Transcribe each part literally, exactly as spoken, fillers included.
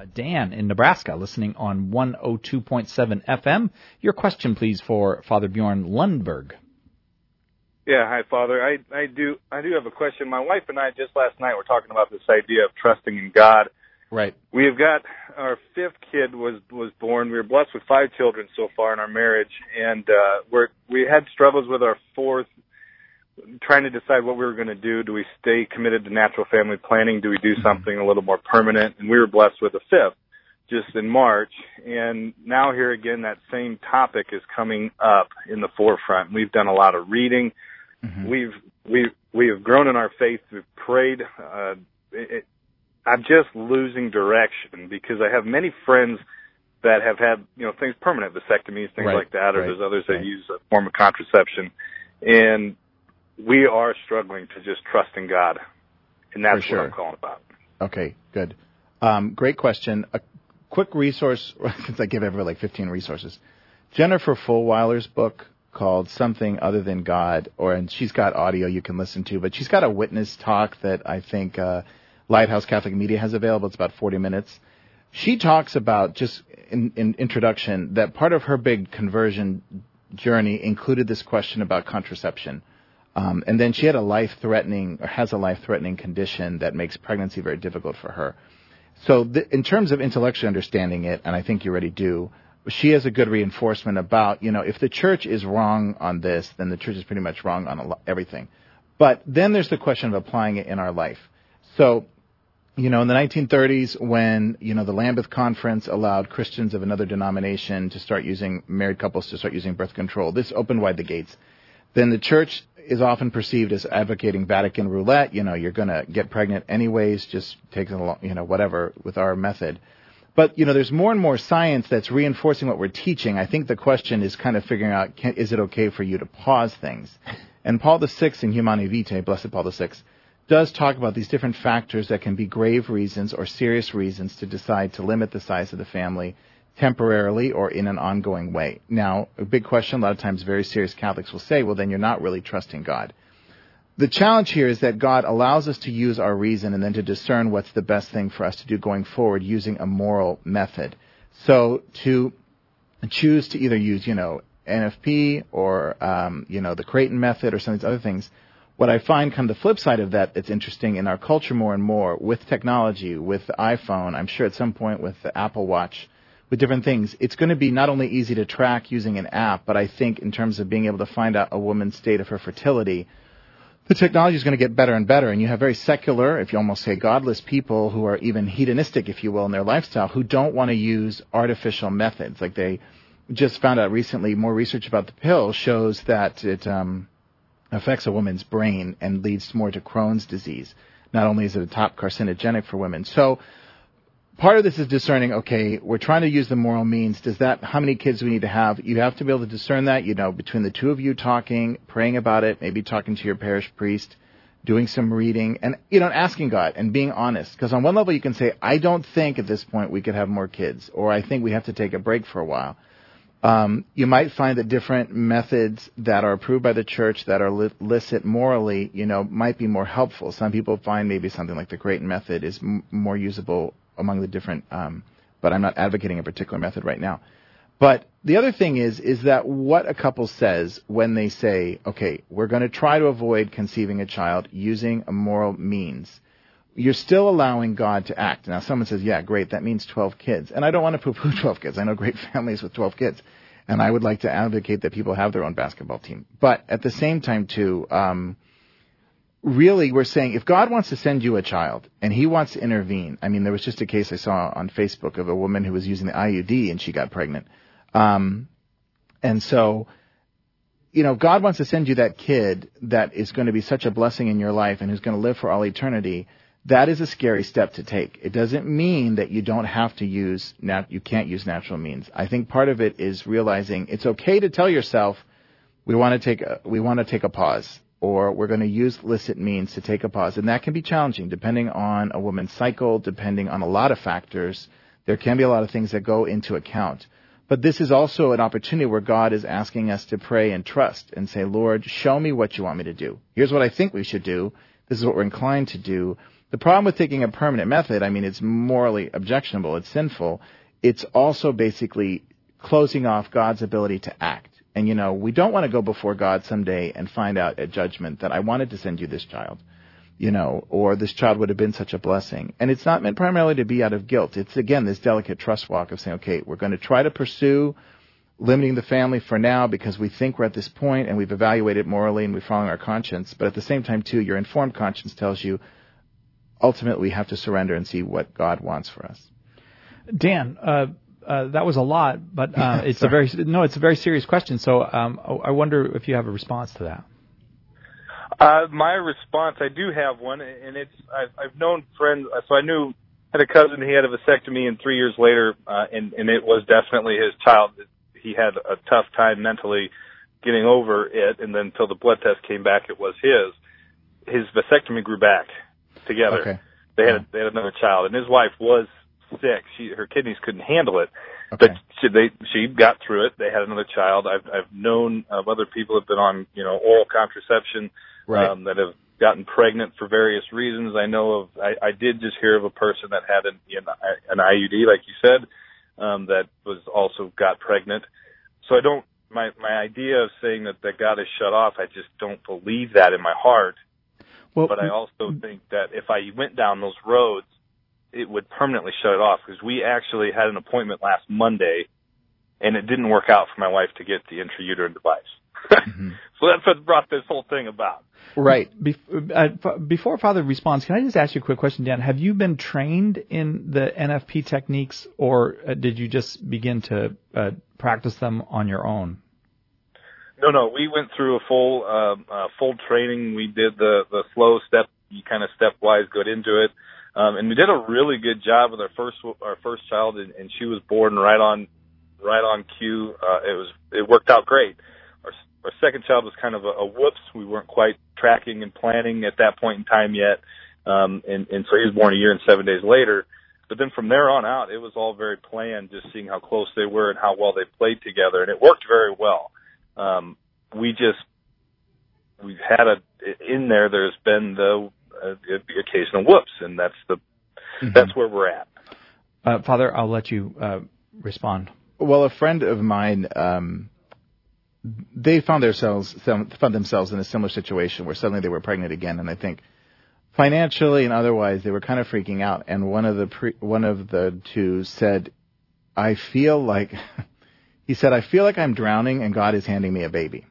Uh, Dan in Nebraska, listening on one oh two point seven F M. Your question, please, for Father Bjorn Lundberg. Yeah, hi, Father. I, I do I do have a question. My wife and I just last night were talking about this idea of trusting in God. Right. We have got our fifth kid was was born. We were blessed with five children so far in our marriage, and uh, we're we had struggles with our fourth, trying to decide what we were going to do. Do we stay committed to natural family planning? Do we do something a little more permanent? And we were blessed with a fifth just in March. And now here again, that same topic is coming up in the forefront. We've done a lot of reading. Mm-hmm. We've we we have grown in our faith. We've prayed. Uh, it, I'm just losing direction because I have many friends that have had, you know, things, permanent vasectomies, things right. like that, or right. there's others that right. use a form of contraception. And we are struggling to just trust in God. And that's sure. what I'm calling about. Okay, good. Um, great question. A quick resource, since I give everybody like fifteen resources. Jennifer Fulweiler's book called Something Other Than God, or and she's got audio you can listen to, but she's got a witness talk that I think uh, Lighthouse Catholic Media has available. It's about forty minutes. She talks about, just in, in introduction, that part of her big conversion journey included this question about contraception. Um, and then she had a life-threatening, or has a life-threatening condition that makes pregnancy very difficult for her. So th- in terms of intellectually understanding it, and I think you already do, she has a good reinforcement about, you know, if the church is wrong on this, then the church is pretty much wrong on a lo- everything. But then there's the question of applying it in our life. So, you know, in the nineteen thirties, when, you know, the Lambeth Conference allowed Christians of another denomination to start using, married couples to start using birth control, this opened wide the gates. Then the church is often perceived as advocating Vatican roulette. You know, you're going to get pregnant anyways, just take it along, you know, whatever, with our method. But, you know, there's more and more science that's reinforcing what we're teaching. I think the question is kind of figuring out, can, is it okay for you to pause things? And Paul the Sixth in Humanae Vitae, Blessed Paul the Sixth, does talk about these different factors that can be grave reasons or serious reasons to decide to limit the size of the family temporarily or in an ongoing way. Now, a big question, a lot of times very serious Catholics will say, well, then you're not really trusting God. The challenge here is that God allows us to use our reason and then to discern what's the best thing for us to do going forward using a moral method. So to choose to either use, you know, N F P or, um, you know, the Creighton method or some of these other things, what I find kind of the flip side of that that's interesting in our culture more and more with technology, with the iPhone, I'm sure at some point with the Apple Watch, with different things, it's going to be not only easy to track using an app, but I think in terms of being able to find out a woman's state of her fertility, the technology is going to get better and better. And you have very secular, if you almost say godless people who are even hedonistic, if you will, in their lifestyle, who don't want to use artificial methods. Like they just found out recently, more research about the pill shows that it um, affects a woman's brain and leads more to Crohn's disease. Not only is it a top carcinogenic for women. So part of this is discerning, okay, we're trying to use the moral means. Does that, how many kids do we need to have? You have to be able to discern that, you know, between the two of you talking, praying about it, maybe talking to your parish priest, doing some reading, and, you know, asking God and being honest. Because on one level you can say, I don't think at this point we could have more kids, or I think we have to take a break for a while. Um, you might find that different methods that are approved by the church that are li- licit morally, you know, might be more helpful. Some people find maybe something like the Creighton method is m- more usable among the different, um, but I'm not advocating a particular method right now. But the other thing is, is that what a couple says when they say, okay, we're going to try to avoid conceiving a child using a moral means, you're still allowing God to act. Now, someone says, yeah, great, that means twelve kids. And I don't want to poo-poo twelve kids. I know great families with twelve kids. And I would like to advocate that people have their own basketball team. But at the same time, too, um, really, we're saying if God wants to send you a child and he wants to intervene, I mean, there was just a case I saw on Facebook of a woman who was using the I U D and she got pregnant. Um, and so, you know, God wants to send you that kid that is going to be such a blessing in your life and who's going to live for all eternity. That is a scary step to take. It doesn't mean that you don't have to use, nat- you can't use natural means. I think part of it is realizing it's okay to tell yourself, we want to take a, we want to take a pause, or we're going to use licit means to take a pause. And that can be challenging depending on a woman's cycle, depending on a lot of factors. There can be a lot of things that go into account. But this is also an opportunity where God is asking us to pray and trust and say, Lord, show me what you want me to do. Here's what I think we should do. This is what we're inclined to do. The problem with taking a permanent method, I mean, it's morally objectionable, it's sinful. It's also basically closing off God's ability to act. And, you know, we don't want to go before God someday and find out at judgment that I wanted to send you this child, you know, or this child would have been such a blessing. And it's not meant primarily to be out of guilt. It's, again, this delicate trust walk of saying, okay, we're going to try to pursue limiting the family for now because we think we're at this point and we've evaluated morally and we're following our conscience. But at the same time, too, your informed conscience tells you ultimately we have to surrender and see what God wants for us. Dan, uh, uh, that was a lot, but uh, it's a very no, it's a very serious question. So um, I wonder if you have a response to that. Uh, my response, I do have one, and it's I've, I've known friends. So I knew I had a cousin. He had a vasectomy, and three years later, uh, and and it was definitely his child. He had a tough time mentally getting over it, and then until the blood test came back, it was his. His vasectomy grew back together. Okay. They had they had another child, and his wife was sick. She her kidneys couldn't handle it, okay. but she, they she got through it. They had another child. I've I've known of other people who've been on you know oral contraception right. um, that have gotten pregnant for various reasons. I know of. I, I did just hear of a person that had an an I U D, like you said, um, that was also got pregnant. So I don't. My my idea of saying that that God is shut off, I just don't believe that in my heart. Well, but I also think that if I went down those roads, it would permanently shut it off, because we actually had an appointment last Monday, and it didn't work out for my wife to get the intrauterine device. Mm-hmm. So that's what brought this whole thing about. Right. Uh, before Father responds, can I just ask you a quick question, Dan? Have you been trained in the N F P techniques, or uh, did you just begin to uh, practice them on your own? No, no. We went through a full um, uh, full training. We did the, the slow step, you kind of stepwise got into it. Um, and we did a really good job with our first our first child, and, and she was born right on right on cue. Uh, it was it worked out great. Our our second child was kind of a, a whoops. We weren't quite tracking and planning at that point in time yet, um, and and so he was born a year and seven days later. But then from there on out, it was all very planned, just seeing how close they were and how well they played together, and it worked very well. Um, we just we've had a in there. There's been the Uh, the occasional whoops, and that's the mm-hmm. that's where we're at. Uh, Father, I'll let you uh, respond. Well, a friend of mine, um, they found themselves found themselves in a similar situation where suddenly they were pregnant again, and I think financially and otherwise they were kind of freaking out. And one of the pre, one of the two said, "I feel like," he said, "I feel like I'm drowning, and God is handing me a baby."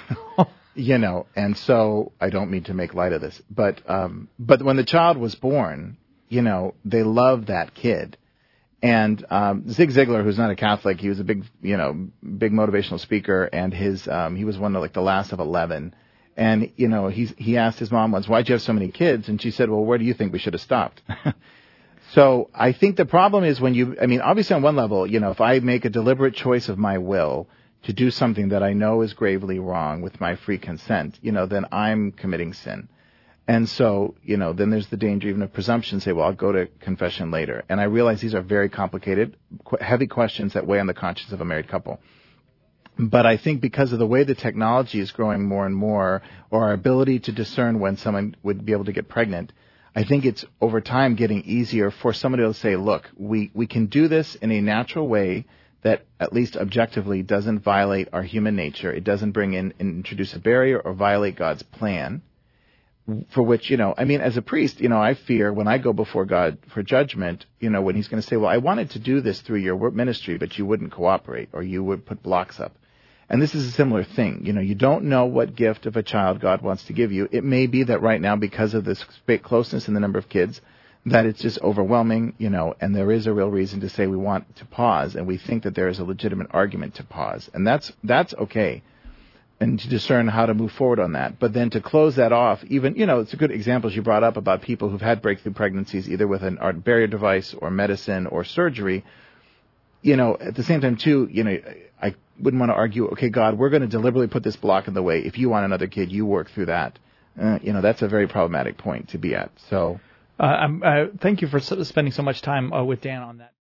You know, and so I don't mean to make light of this, but um, but when the child was born, you know, they loved that kid. And um, Zig Ziglar, who's not a Catholic, he was a big, you know, big motivational speaker, and his um, he was one of like the last of eleven. And you know, he he asked his mom once, "Why'd you have so many kids?" And she said, "Well, where do you think we should have stopped?" So I think the problem is when you, I mean, obviously on one level, you know, if I make a deliberate choice of my will to do something that I know is gravely wrong with my free consent, you know, then I'm committing sin. And so, you know, then there's the danger even of presumption, say, well, I'll go to confession later. And I realize these are very complicated, qu- heavy questions that weigh on the conscience of a married couple. But I think because of the way the technology is growing more and more, or our ability to discern when someone would be able to get pregnant, I think it's over time getting easier for somebody to say, look, we, we can do this in a natural way that at least objectively doesn't violate our human nature. It doesn't bring in, introduce a barrier or violate God's plan, for which, you know, I mean, as a priest, you know, I fear when I go before God for judgment, you know, when he's going to say, well, I wanted to do this through your ministry, but you wouldn't cooperate, or you would put blocks up. And this is a similar thing. You know, you don't know what gift of a child God wants to give you. It may be that right now, because of this closeness in the number of kids, that it's just overwhelming, you know, and there is a real reason to say we want to pause, and we think that there is a legitimate argument to pause. And that's that's okay, and to discern how to move forward on that. But then to close that off, even, you know, it's a good example you brought up about people who've had breakthrough pregnancies, either with an art barrier device or medicine or surgery. You know, at the same time, too, you know, I wouldn't want to argue, okay, God, we're going to deliberately put this block in the way. If you want another kid, you work through that. Uh, you know, that's a very problematic point to be at. So... Uh, um, uh, thank you for spending so much time uh, with Dan on that.